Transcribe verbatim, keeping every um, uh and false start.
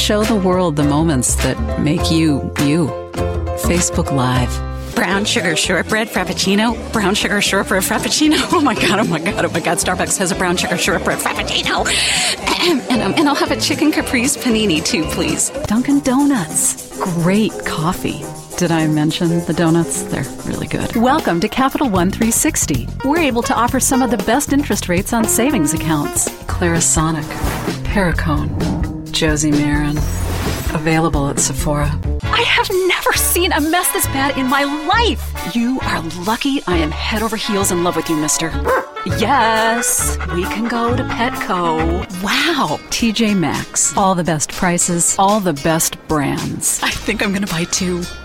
Show the world the moments that make you, you. Facebook Live. Brown sugar shortbread frappuccino. Brown sugar shortbread frappuccino. Oh my god, oh my god, oh my god. Starbucks has a brown sugar shortbread frappuccino. And, um, and I'll have a chicken caprese panini too, please. Dunkin' Donuts. Great coffee. Did I mention the donuts? They're really good. Welcome to Capital One three sixty. We're able to offer some of the best interest rates on savings accounts. Clarisonic, Paracone, Josie Marin. Available at Sephora. I have never seen a mess this bad in my life. You are lucky I am head over heels in love with you, mister. Yes, we can go to Petco. Wow. T J Maxx. All the best prices, all the best brands. I think I'm going to buy two.